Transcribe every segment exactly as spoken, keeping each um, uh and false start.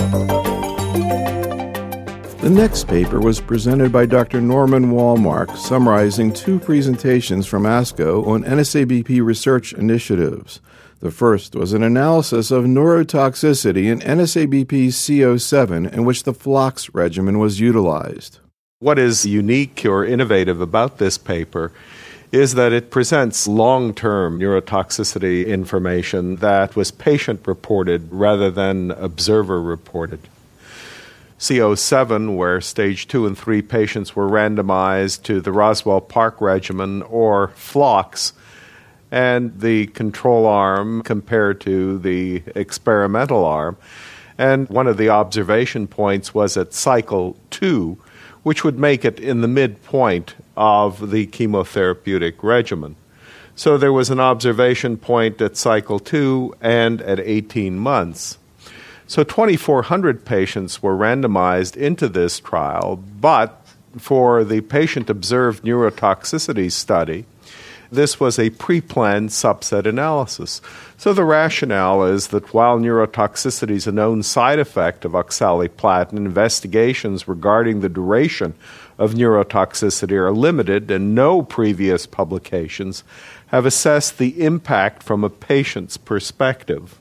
The next paper was presented by Doctor Norman Wallmark, summarizing two presentations from ASCO on N S A B P research initiatives. The first was an analysis of neurotoxicity in N S A B P C O seven, in which the FLOX regimen was utilized. What is unique or innovative about this paper is that it presents long-term neurotoxicity information that was patient-reported rather than observer-reported. C O seven, where stage two and three patients were randomized to the Roswell Park regimen or FLOX, and the control arm compared to the experimental arm. And one of the observation points was at cycle two, which would make it in the midpoint of the chemotherapeutic regimen. So there was an observation point at cycle two and at eighteen months. So twenty-four hundred patients were randomized into this trial, but for the patient-observed neurotoxicity study, this was a pre-planned subset analysis. So the rationale is that while neurotoxicity is a known side effect of oxaliplatin, investigations regarding the duration of neurotoxicity are limited, and no previous publications have assessed the impact from a patient's perspective.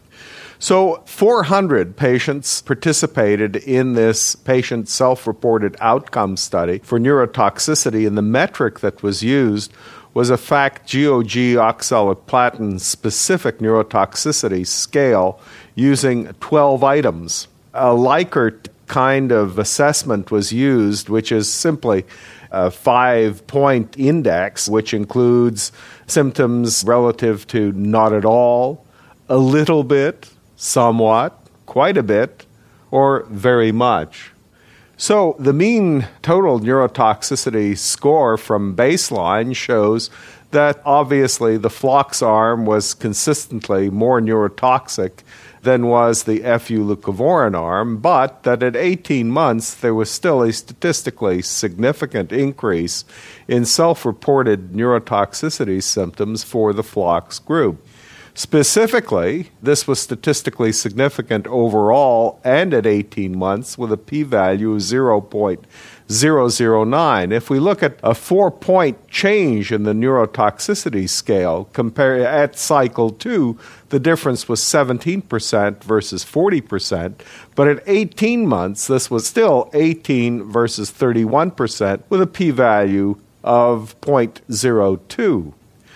So four hundred patients participated in this patient self-reported outcome study for neurotoxicity, and the metric that was used was a F A C T G O G oxaliplatin specific neurotoxicity scale using twelve items. A Likert kind of assessment was used, which is simply a five-point index, which includes symptoms relative to not at all, a little bit, somewhat, quite a bit, or very much. So the mean total neurotoxicity score from baseline shows that obviously the FLOX arm was consistently more neurotoxic than was the efruxifermin arm, but that at eighteen months there was still a statistically significant increase in self-reported neurotoxicity symptoms for the FLOX group. Specifically, this was statistically significant overall and at eighteen months with a p-value of zero point zero zero nine. If we look at a four-point change in the neurotoxicity scale compare at cycle two, the difference was seventeen percent versus forty percent, but at eighteen months, this was still eighteen versus thirty-one percent with a p-value of zero point zero two.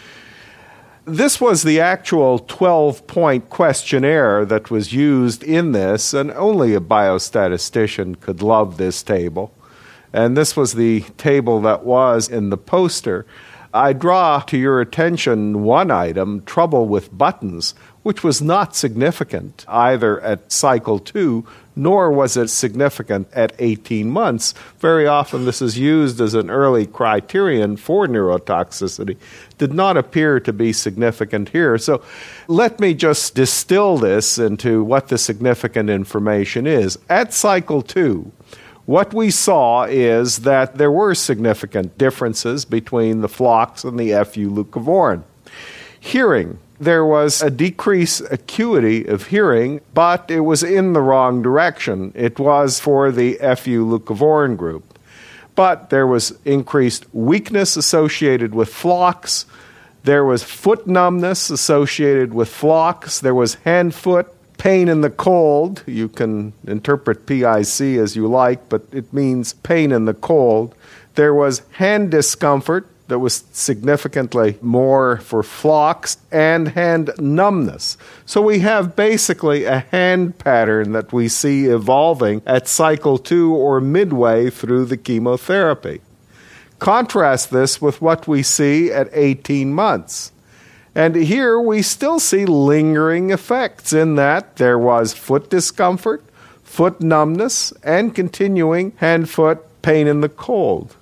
This was the actual twelve-point questionnaire that was used in this, and only a biostatistician could love this table. And this was the table that was in the poster. I draw to your attention one item, trouble with buttons, which was not significant either at cycle two, nor was it significant at eighteen months. Very often this is used as an early criterion for neurotoxicity. Did not appear to be significant here. So let me just distill this into what the significant information is. At cycle two, what we saw is that there were significant differences between the FLOX and the efruxifermin. Hearing. There was a decreased acuity of hearing, but it was in the wrong direction. It was for the efruxifermin group. But there was increased weakness associated with FLOX. There was foot numbness associated with FLOX. There was hand-foot pain in the cold. You can interpret P I C as you like, but it means pain in the cold. There was hand discomfort that was significantly more for FLOX, and hand numbness. So we have basically a hand pattern that we see evolving at cycle two or midway through the chemotherapy. Contrast this with what we see at eighteen months. And here we still see lingering effects in that there was foot discomfort, foot numbness, and continuing hand-foot pain in the cold.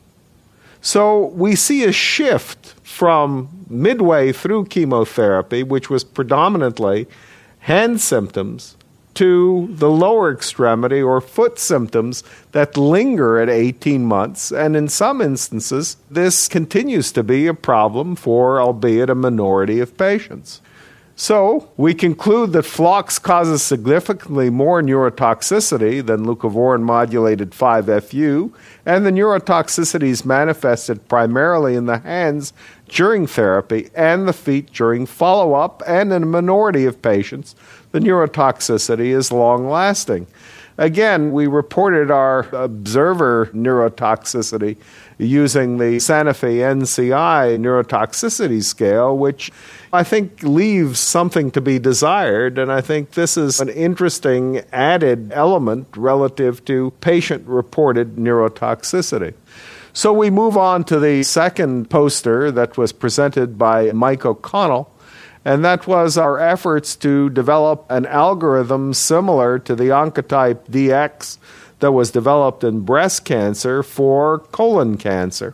So we see a shift from midway through chemotherapy, which was predominantly hand symptoms, to the lower extremity or foot symptoms that linger at eighteen months. And in some instances, this continues to be a problem for, albeit a minority of patients. So we conclude that Phlox causes significantly more neurotoxicity than leucovorin-modulated five F U, and the neurotoxicity is manifested primarily in the hands during therapy and the feet during follow-up, and in a minority of patients, the neurotoxicity is long-lasting. Again, we reported our observer neurotoxicity using the Sanofi N C I neurotoxicity scale, which I think leaves something to be desired, and I think this is an interesting added element relative to patient-reported neurotoxicity. So we move on to the second poster that was presented by Mike O'Connell, and that was our efforts to develop an algorithm similar to the Oncotype D X that was developed in breast cancer for colon cancer.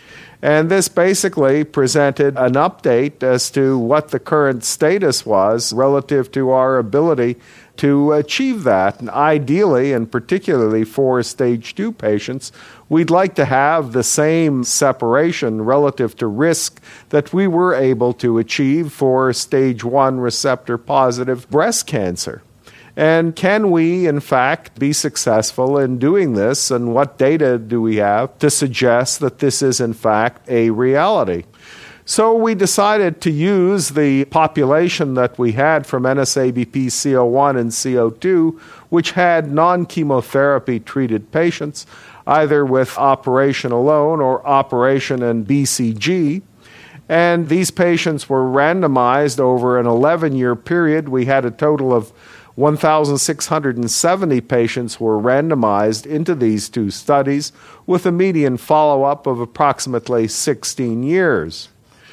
And this basically presented an update as to what the current status was relative to our ability to achieve that. And ideally, and particularly for stage two patients, we'd like to have the same separation relative to risk that we were able to achieve for stage one receptor positive breast cancer. And can we, in fact, be successful in doing this? And what data do we have to suggest that this is, in fact, a reality? So we decided to use the population that we had from N S A B P C O one and C O two, which had non-chemotherapy treated patients, either with operation alone or operation and B C G. And these patients were randomized over an eleven-year period. We had a total of one thousand six hundred seventy patients were randomized into these two studies with a median follow-up of approximately sixteen years.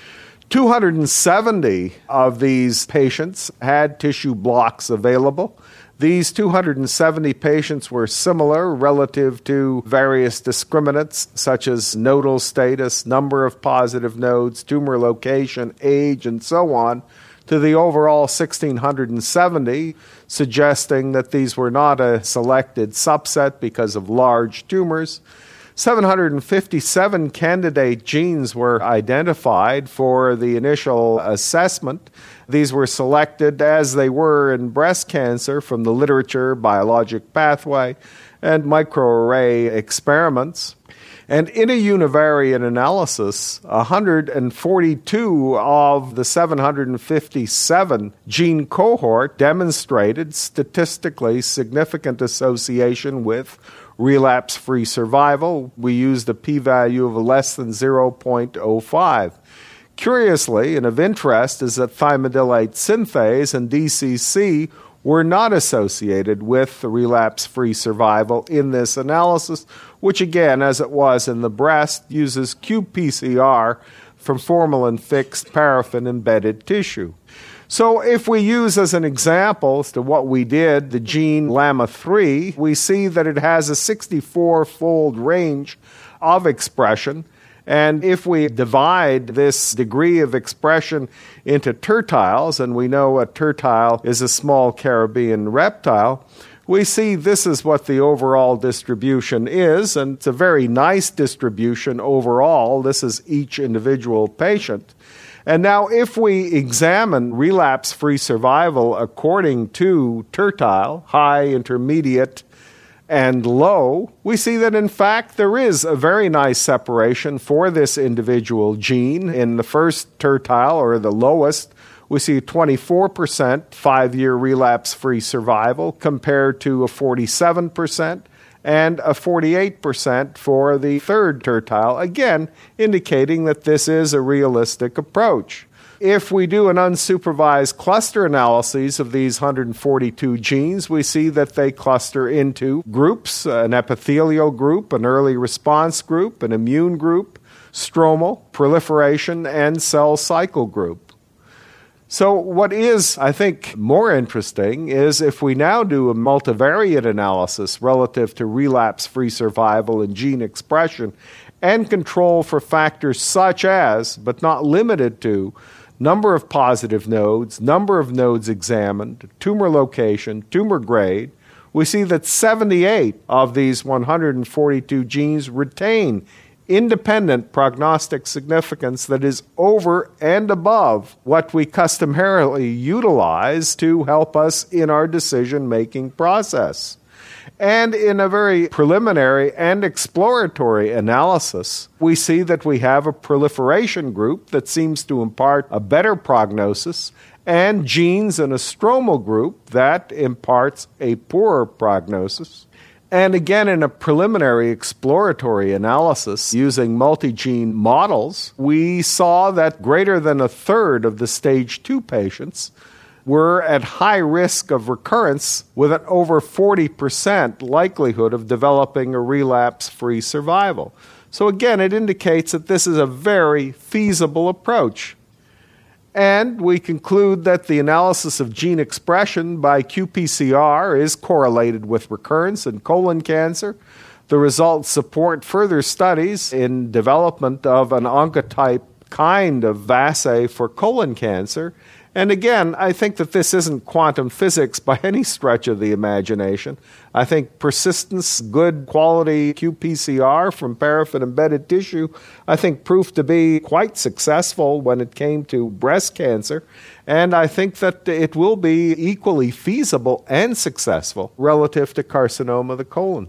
two hundred seventy of these patients had tissue blocks available. These two hundred seventy patients were similar relative to various discriminants such as nodal status, number of positive nodes, tumor location, age, and so on, to the overall one thousand six hundred seventy, suggesting that these were not a selected subset because of large tumors. seven hundred fifty-seven candidate genes were identified for the initial assessment. These were selected as they were in breast cancer from the literature, biologic pathway, and microarray experiments. And in a univariate analysis, one hundred forty-two of the seven hundred fifty-seven gene cohort demonstrated statistically significant association with relapse-free survival. We used a p-value of less than zero point zero five. Curiously, and of interest, is that thymidylate synthase and D C C were not associated with the relapse-free survival in this analysis, which again, as it was in the breast, uses Q P C R from formalin-fixed paraffin-embedded tissue. So if we use as an example as to what we did the gene L A M A three, we see that it has a sixty-four-fold range of expression. And if we divide this degree of expression into tertiles, and we know a tertile is a small Caribbean reptile, we see this is what the overall distribution is, and it's a very nice distribution overall. This is each individual patient. And now if we examine relapse-free survival according to tertile, high, intermediate, and low, we see that in fact there is a very nice separation for this individual gene. In the first tertile, or the lowest, we see twenty-four percent five-year relapse-free survival compared to a forty-seven percent and a forty-eight percent for the third tertile, again indicating that this is a realistic approach. If we do an unsupervised cluster analysis of these one hundred forty-two genes, we see that they cluster into groups, an epithelial group, an early response group, an immune group, stromal, proliferation, and cell cycle group. So what is, I think, more interesting is if we now do a multivariate analysis relative to relapse-free survival and gene expression and control for factors such as, but not limited to, number of positive nodes, number of nodes examined, tumor location, tumor grade, we see that seventy-eight of these one hundred forty-two genes retain independent prognostic significance that is over and above what we customarily utilize to help us in our decision-making process. And in a very preliminary and exploratory analysis, we see that we have a proliferation group that seems to impart a better prognosis and genes in a stromal group that imparts a poorer prognosis. And again, in a preliminary exploratory analysis using multi-gene models, we saw that greater than a third of the stage two patients were at high risk of recurrence with an over forty percent likelihood of developing a relapse-free survival. So again, it indicates that this is a very feasible approach. And we conclude that the analysis of gene expression by Q P C R is correlated with recurrence in colon cancer. The results support further studies in development of an Oncotype kind of assay for colon cancer. And again, I think that this isn't quantum physics by any stretch of the imagination. I think persistence, good quality Q P C R from paraffin-embedded tissue, I think proved to be quite successful when it came to breast cancer. And I think that it will be equally feasible and successful relative to carcinoma of the colon.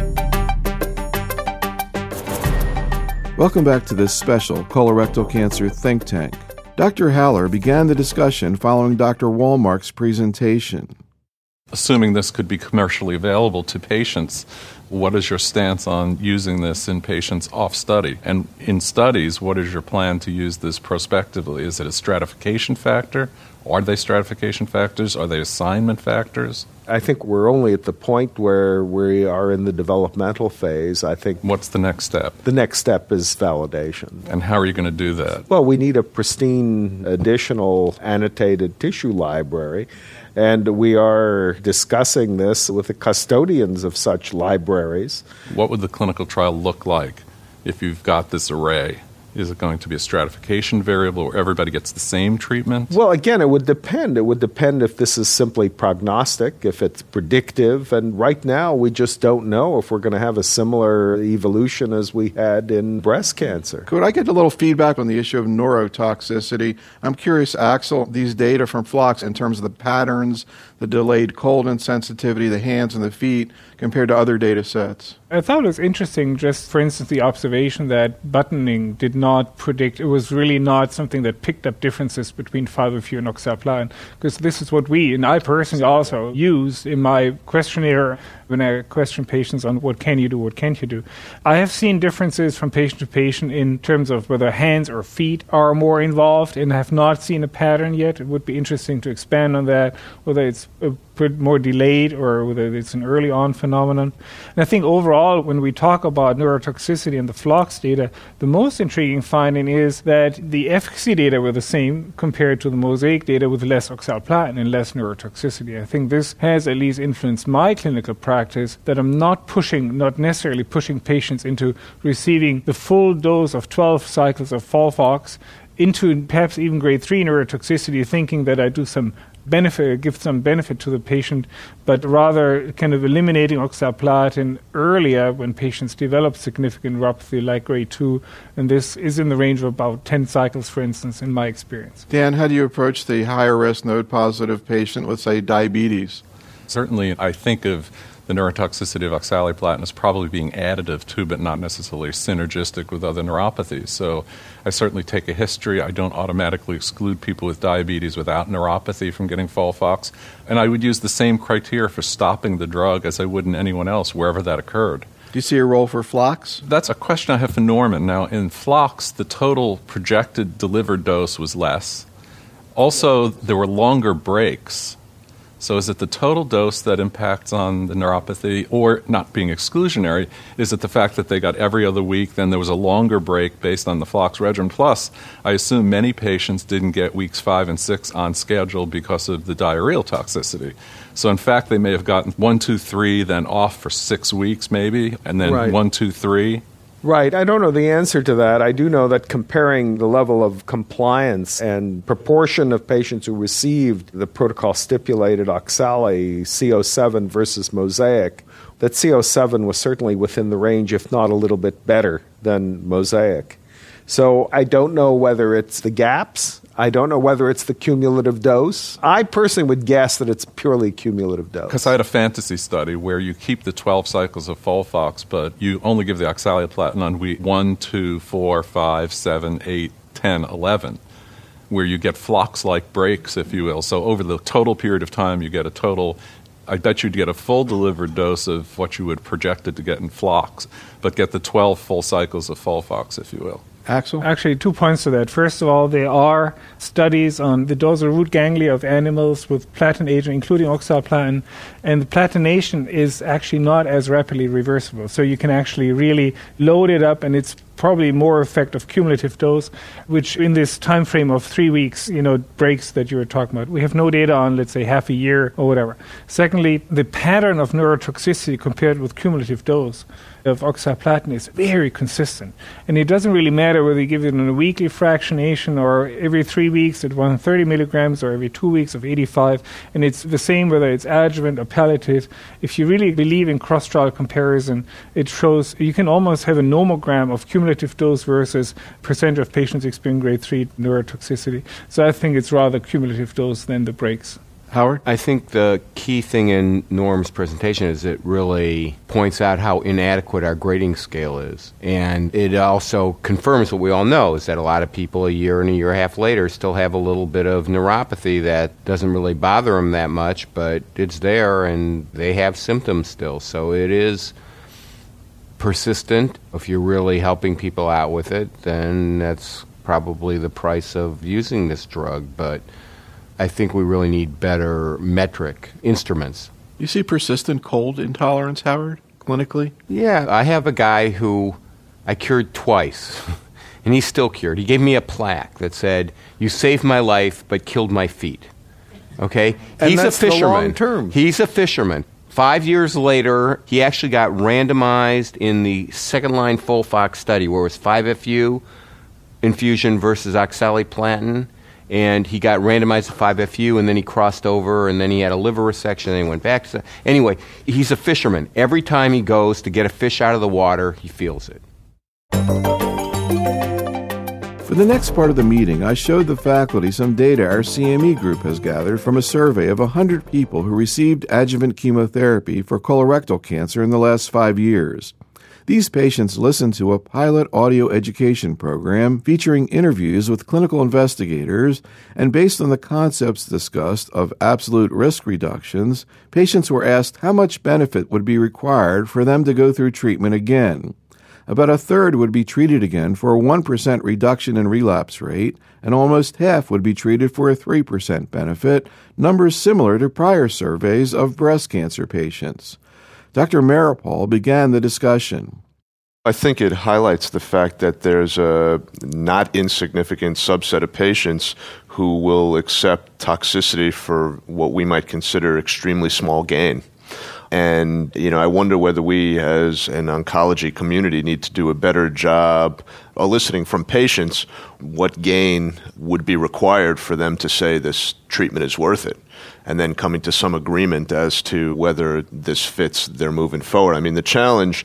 Welcome back to this special colorectal cancer think tank. Doctor Haller began the discussion following Doctor Wallmark's presentation. Assuming this could be commercially available to patients, what is your stance on using this in patients off study? And in studies, what is your plan to use this prospectively? Is it a stratification factor? Are they stratification factors? Are they assignment factors? I think we're only at the point where we are in the developmental phase. I think. What's the next step? The next step is validation. And how are you going to do that? Well, we need a pristine additional annotated tissue library, and we are discussing this with the custodians of such libraries. What would the clinical trial look like if you've got this array? Is it going to be a stratification variable where everybody gets the same treatment? Well, again, it would depend. It would depend if this is simply prognostic, if it's predictive. And right now, we just don't know if we're going to have a similar evolution as we had in breast cancer. Could I get a little feedback on the issue of neurotoxicity? I'm curious, Axel, these data from Phlox in terms of the patterns, the delayed cold insensitivity, the hands and the feet, compared to other data sets. I thought it was interesting, just for instance, the observation that buttoning did not predict, it was really not something that picked up differences between five F U and oxaliplatin, because this is what we, and I personally also use in my questionnaire when I question patients on what can you do, what can't you do. I have seen differences from patient to patient in terms of whether hands or feet are more involved, and have not seen a pattern yet. It would be interesting to expand on that, whether it's a bit more delayed or whether it's an early on phenomenon. And I think overall, when we talk about neurotoxicity and the Phlox data, the most intriguing finding is that the efficacy data were the same compared to the MOSAIC data with less oxaliplatin and less neurotoxicity. I think this has at least influenced my clinical practice, that I'm not pushing, not necessarily pushing patients into receiving the full dose of twelve cycles of Folfox into perhaps even grade three neurotoxicity, thinking that I do some benefit, give some benefit to the patient, but rather kind of eliminating oxaliplatin earlier when patients develop significant neuropathy like grade two, and this is in the range of about ten cycles, for instance, in my experience. Dan, how do you approach the higher risk node-positive patient with, say, diabetes? Certainly, I think of the neurotoxicity of oxaliplatin is probably being additive to, but not necessarily synergistic with other neuropathies. So I certainly take a history. I don't automatically exclude people with diabetes without neuropathy from getting Folfox. And I would use the same criteria for stopping the drug as I would in anyone else, wherever that occurred. Do you see a role for Phlox? That's a question I have for Norman. Now, in Phlox, the total projected delivered dose was less. Also, there were longer breaks. So is it the total dose that impacts on the neuropathy, or not being exclusionary? Is it the fact that they got every other week, then there was a longer break based on the Phlox regimen? Plus, I assume many patients didn't get weeks five and six on schedule because of the diarrheal toxicity. So in fact, they may have gotten one, two, three, then off for six weeks maybe, and then right. one, two, three. Right. I don't know the answer to that. I do know that comparing the level of compliance and proportion of patients who received the protocol-stipulated oxali C O seven versus MOSAIC, that C O seven was certainly within the range, if not a little bit better than Mosaic. So I don't know whether it's the gaps. I don't know whether it's the cumulative dose. I personally would guess that it's purely cumulative dose. Because I had a fantasy study where you keep the twelve cycles of Folfox, but you only give the oxaliplatin on week one, two, four, five, seven, eight, ten, eleven, where you get Flox-like breaks, if you will. So over the total period of time, you get a total, I bet you'd get a full delivered dose of what you would project it to get in Flox, but get the twelve full cycles of Folfox, if you will. Axel? Actually, two points to that. First of all, there are studies on the dorsal root ganglia of animals with platin agent, including oxaliplatin, and the platination is actually not as rapidly reversible. So you can actually really load it up, and it's probably more effect of cumulative dose, which in this time frame of three weeks, you know, breaks that you were talking about. We have no data on, let's say, half a year or whatever. Secondly, the pattern of neurotoxicity compared with cumulative dose of oxaliplatin is very consistent. And it doesn't really matter whether you give it in a weekly fractionation or every three weeks at one hundred thirty milligrams or every two weeks of eighty-five. And it's the same whether it's adjuvant or palliative. If you really believe in cross-trial comparison, it shows you can almost have a nomogram of cumulative dose versus percent of patients experiencing grade three neurotoxicity. So I think it's rather cumulative dose than the breaks. Howard? I think the key thing in Norm's presentation is it really points out how inadequate our grading scale is. And it also confirms what we all know, is that a lot of people a year and a year and a half later still have a little bit of neuropathy that doesn't really bother them that much, but it's there and they have symptoms still. So it is persistent. If you're really helping people out with it, then that's probably the price of using this drug. But I think we really need better metric instruments. You see persistent cold intolerance, Howard, clinically? Yeah, I have a guy who I cured twice, and he's still cured. He gave me a plaque that said, "You saved my life, but killed my feet." Okay? And he's that's a fisherman. The long term. He's a fisherman. Five years later, he actually got randomized in the second-line Folfox study, where it was five F U infusion versus oxaliplatin. And he got randomized to five F U, and then he crossed over, and then he had a liver resection, and then he went back. So, anyway, he's a fisherman. Every time he goes to get a fish out of the water, he feels it. For the next part of the meeting, I showed the faculty some data our C M E group has gathered from a survey of one hundred people who received adjuvant chemotherapy for colorectal cancer in the last five years. These patients listened to a pilot audio education program featuring interviews with clinical investigators, and based on the concepts discussed of absolute risk reductions, patients were asked how much benefit would be required for them to go through treatment again. About a third would be treated again for a one percent reduction in relapse rate, and almost half would be treated for a three percent benefit, numbers similar to prior surveys of breast cancer patients. Doctor Maripal began the discussion. I think it highlights the fact that there's a not insignificant subset of patients who will accept toxicity for what we might consider extremely small gain. And, you know, I wonder whether we as an oncology community need to do a better job eliciting from patients what gain would be required for them to say this treatment is worth it, and then coming to some agreement as to whether this fits their moving forward. I mean, the challenge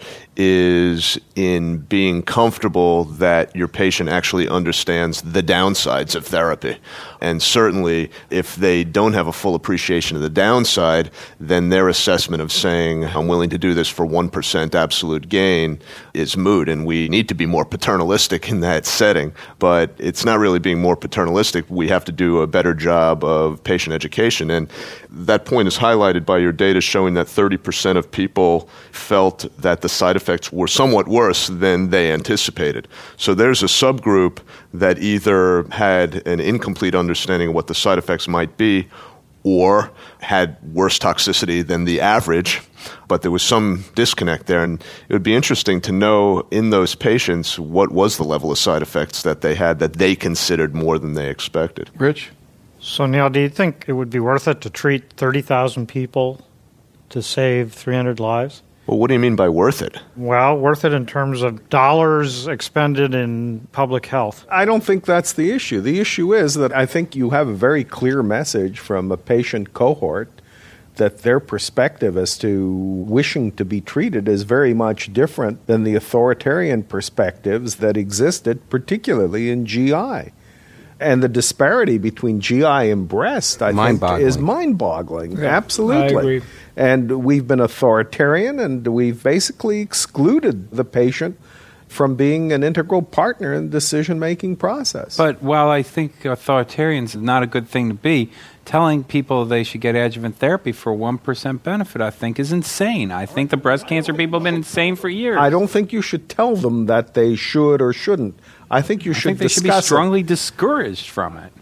is in being comfortable that your patient actually understands the downsides of therapy. And certainly, if they don't have a full appreciation of the downside, then their assessment of saying, I'm willing to do this for one percent absolute gain is moot. And we need to be more paternalistic in that setting. But it's not really being more paternalistic. We have to do a better job of patient education. And that point is highlighted by your data showing that thirty percent of people felt that the side effects were somewhat worse than they anticipated. So there's a subgroup that either had an incomplete understanding of what the side effects might be or had worse toxicity than the average, but there was some disconnect there. And it would be interesting to know in those patients what was the level of side effects that they had that they considered more than they expected. Rich? So, Neil, do you think it would be worth it to treat thirty thousand people to save three hundred lives? Well, what do you mean by worth it? Well, worth it in terms of dollars expended in public health. I don't think that's the issue. The issue is that I think you have a very clear message from a patient cohort that their perspective as to wishing to be treated is very much different than the authoritarian perspectives that existed, particularly in G I. And the disparity between G I and breast, I think, is mind-boggling. Yeah, Absolutely. I agree. And we've been authoritarian, and we've basically excluded the patient from being an integral partner in the decision-making process. But while I think authoritarians is not a good thing to be, telling people they should get adjuvant therapy for one percent benefit, I think, is insane. I think the breast cancer people have been insane for years. I don't think you should tell them that they should or shouldn't. I think you I should think they should be discuss it. strongly discouraged from it.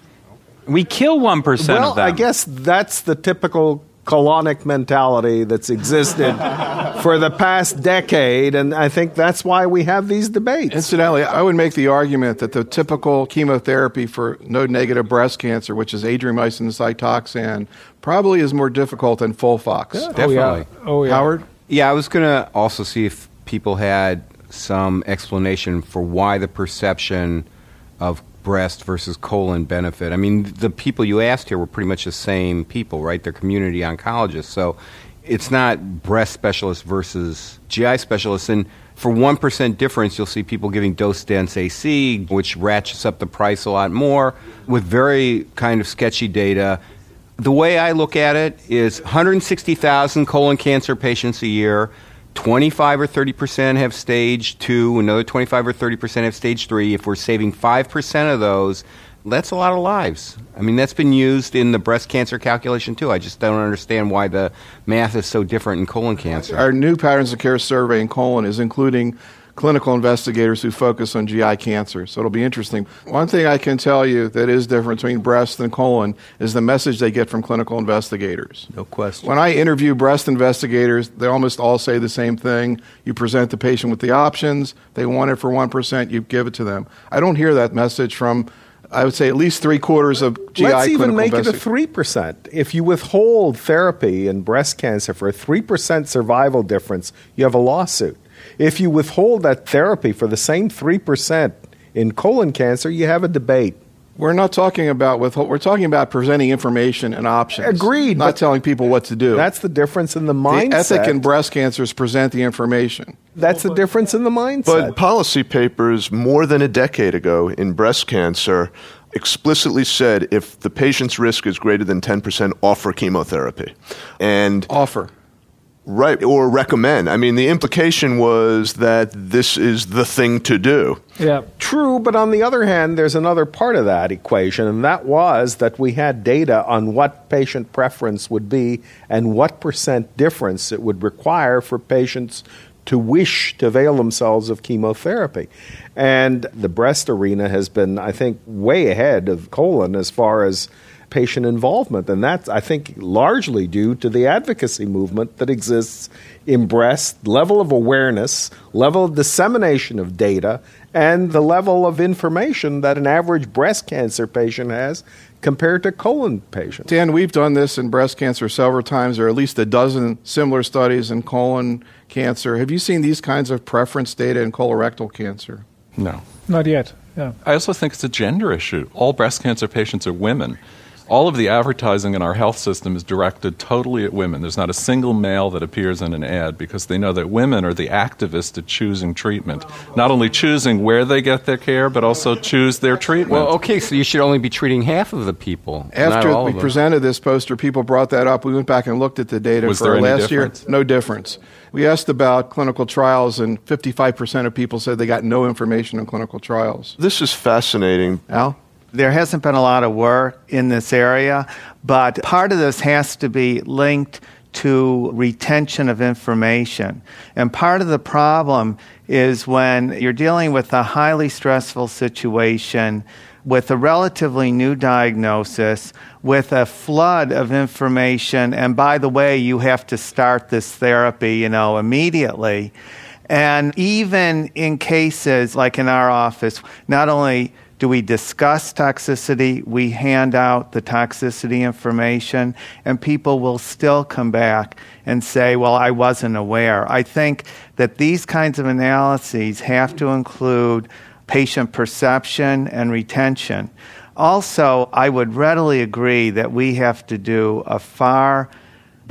We kill one percent Well, of them. I guess that's the typical colonic mentality that's existed for the past decade, and I think that's why we have these debates. Incidentally, I would make the argument that the typical chemotherapy for node-negative breast cancer, which is adriamycin and Cytoxan, probably is more difficult than Folfox. Yeah. Definitely. Oh, yeah. Howard? Yeah, I was going to also see if people had some explanation for why the perception of breast versus colon benefit. I mean, the people you asked here were pretty much the same people, right? They're community oncologists. So it's not breast specialists versus G I specialists. And for one percent difference, you'll see people giving dose-dense A C, which ratchets up the price a lot more, with very kind of sketchy data. The way I look at it is one hundred sixty thousand colon cancer patients a year. twenty-five or thirty percent have stage two, another twenty-five or thirty percent have stage three. If we're saving five percent of those, that's a lot of lives. I mean, that's been used in the breast cancer calculation too. I just don't understand why the math is so different in colon cancer. Our new Patterns of Care survey in colon is including clinical investigators who focus on G I cancer. So it'll be interesting. One thing I can tell you that is different between breast and colon is the message they get from clinical investigators. No question. When I interview breast investigators, they almost all say the same thing. You present the patient with the options. They want it for one percent. You give it to them. I don't hear that message from, I would say, at least three quarters of G I Let's clinical even make it a investigators. three percent. If you withhold therapy in breast cancer for a three percent survival difference, you have a lawsuit. If you withhold that therapy for the same three percent in colon cancer, you have a debate. We're not talking about withhold. We're talking about presenting information and options. Agreed, Not but telling people what to do. That's the difference in the mindset. The ethic in breast cancer is present the information. That's the difference in the mindset. But policy papers more than a decade ago in breast cancer explicitly said if the patient's risk is greater than ten percent, offer chemotherapy. And Offer. Right, or recommend. I mean, the implication was that this is the thing to do. Yeah. True, but on the other hand, there's another part of that equation, and that was that we had data on what patient preference would be and what percent difference it would require for patients to wish to avail themselves of chemotherapy. And the breast arena has been, I think, way ahead of colon as far as patient involvement. And that's, I think, largely due to the advocacy movement that exists in breast, level of awareness, level of dissemination of data, and the level of information that an average breast cancer patient has compared to colon patients. Dan, we've done this in breast cancer several times. There are at least a dozen similar studies in colon cancer. Have you seen these kinds of preference data in colorectal cancer? No. Not yet. Yeah. I also think it's a gender issue. All breast cancer patients are women. All of the advertising in our health system is directed totally at women. There's not a single male that appears in an ad because they know that women are the activists at choosing treatment. Not only choosing where they get their care, but also choose their treatment. Well, okay, so you should only be treating half of the people. not After all we of them. presented this poster, people brought that up. We went back and looked at the data Was for there any last difference? year. No difference. We asked about clinical trials, and fifty-five percent of people said they got no information on clinical trials. This is fascinating. Al? There hasn't been a lot of work in this area, but part of this has to be linked to retention of information. And part of the problem is when you're dealing with a highly stressful situation with a relatively new diagnosis, with a flood of information, and by the way, you have to start this therapy, you know, immediately. And even in cases like in our office, not only do we discuss toxicity, we hand out the toxicity information, and people will still come back and say, well, I wasn't aware. I think that these kinds of analyses have to include patient perception and retention. Also, I would readily agree that we have to do a far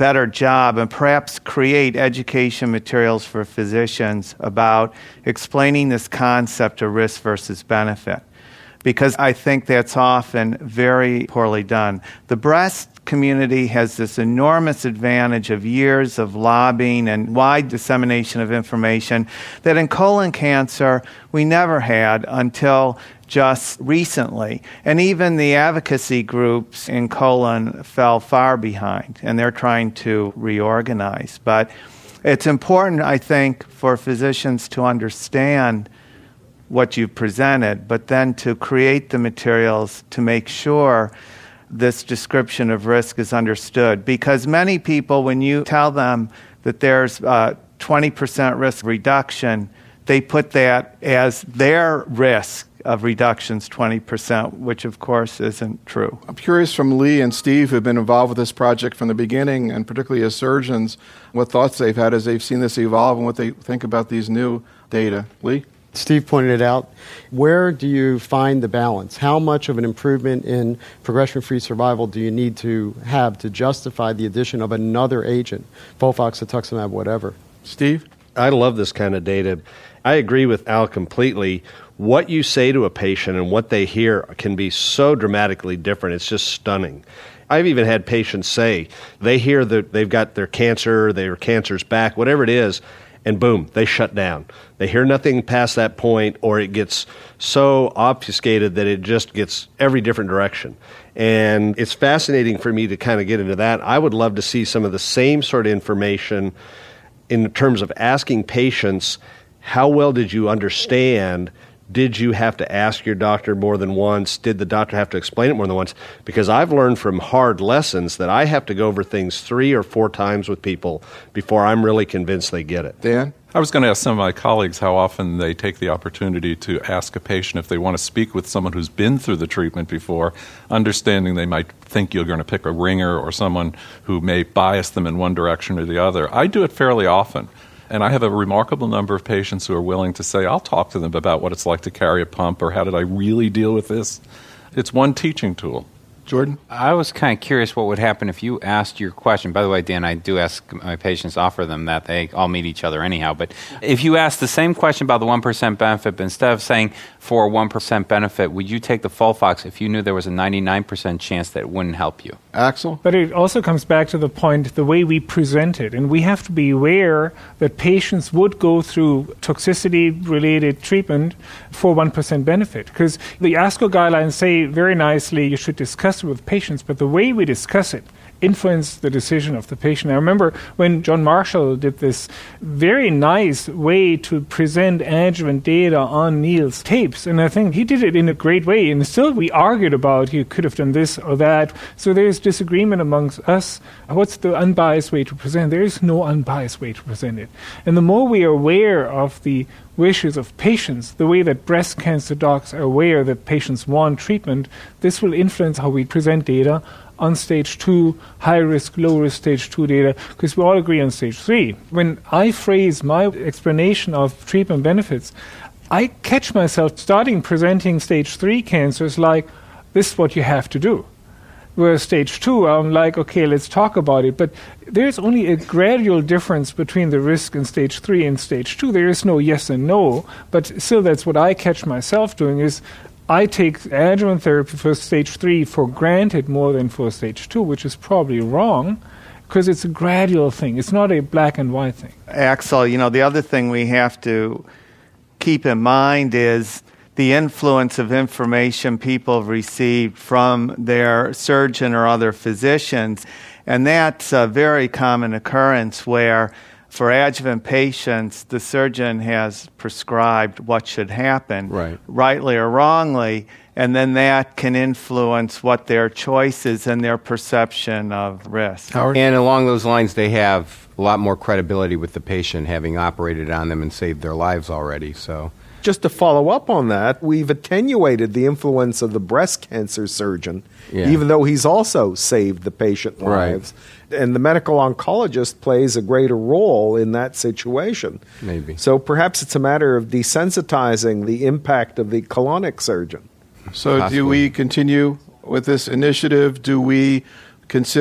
better job and perhaps create education materials for physicians about explaining this concept of risk versus benefit, because I think that's often very poorly done. The breast community has this enormous advantage of years of lobbying and wide dissemination of information that in colon cancer we never had until just recently. And even the advocacy groups in colon fell far behind, and they're trying to reorganize. But it's important, I think, for physicians to understand what you've presented, but then to create the materials to make sure this description of risk is understood. Because many people, when you tell them that there's a twenty percent risk reduction, they put that as their risk of reductions twenty percent, which of course isn't true. I'm curious from Lee and Steve, who've been involved with this project from the beginning, and particularly as surgeons, what thoughts they've had as they've seen this evolve and what they think about these new data. Lee? Steve pointed it out. Where do you find the balance? How much of an improvement in progression-free survival do you need to have to justify the addition of another agent, Folfox, cetuximab, whatever? Steve? I love this kind of data. I agree with Al completely. What you say to a patient and what they hear can be so dramatically different. It's just stunning. I've even had patients say they hear that they've got their cancer, their cancer's back, whatever it is, and boom, they shut down. They hear nothing past that point, or it gets so obfuscated that it just gets every different direction. And it's fascinating for me to kind of get into that. I would love to see some of the same sort of information in terms of asking patients, how well did you understand? Did you have to ask your doctor more than once? Did the doctor have to explain it more than once? Because I've learned from hard lessons that I have to go over things three or four times with people before I'm really convinced they get it. Dan? I was going to ask some of my colleagues how often they take the opportunity to ask a patient if they want to speak with someone who's been through the treatment before, understanding they might think you're going to pick a ringer or someone who may bias them in one direction or the other. I do it fairly often. And I have a remarkable number of patients who are willing to say, I'll talk to them about what it's like to carry a pump or how did I really deal with this. It's one teaching tool. Jordan? I was kind of curious what would happen if you asked your question. By the way, Dan, I do ask my patients, offer them that. They all meet each other anyhow. But if you asked the same question about the one percent benefit, but instead of saying for one percent benefit, would you take the Folfox if you knew there was a ninety-nine percent chance that it wouldn't help you? Axel? But it also comes back to the point, the way we present it. And we have to be aware that patients would go through toxicity-related treatment for one percent benefit. Because the ASCO guidelines say very nicely you should discuss it with patients, but the way we discuss it influence the decision of the patient. I remember when John Marshall did this very nice way to present adjuvant data on Neil's tapes, and I think he did it in a great way, and still we argued about you could have done this or that, so there's disagreement amongst us. What's the unbiased way to present? There is no unbiased way to present it. And the more we are aware of the wishes of patients, the way that breast cancer docs are aware that patients want treatment, this will influence how we present data on stage two, high-risk, low-risk stage two data, because we all agree on stage three. When I phrase my explanation of treatment benefits, I catch myself starting presenting stage three cancers like, this is what you have to do. Whereas stage two, I'm like, okay, let's talk about it. But there's only a gradual difference between the risk in stage three and stage two. There is no yes and no, but still that's what I catch myself doing is I take adjuvant therapy for stage three for granted more than for stage two, which is probably wrong because it's a gradual thing. It's not a black and white thing. Axel, you know, the other thing we have to keep in mind is the influence of information people have received from their surgeon or other physicians. And that's a very common occurrence where for adjuvant patients, the surgeon has prescribed what should happen, right. rightly or wrongly, and then that can influence what their choices and their perception of risk. Howard? And along those lines, they have a lot more credibility with the patient having operated on them and saved their lives already. So, just to follow up on that, we've attenuated the influence of the breast cancer surgeon, yeah. even though he's also saved the patient lives. Right. And the medical oncologist plays a greater role in that situation. Maybe. So perhaps it's a matter of desensitizing the impact of the colonic surgeon. So Possibly. do we continue with this initiative? Do we consider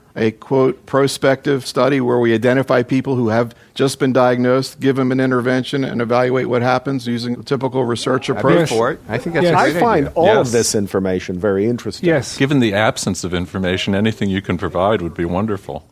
a, quote, prospective study where we identify people who have just been diagnosed, give them an intervention, and evaluate what happens using a typical research approach? For it. I think that's Yes. a I great find idea. all Yes. of this information very interesting. Yes. Given the absence of information, anything you can provide would be wonderful.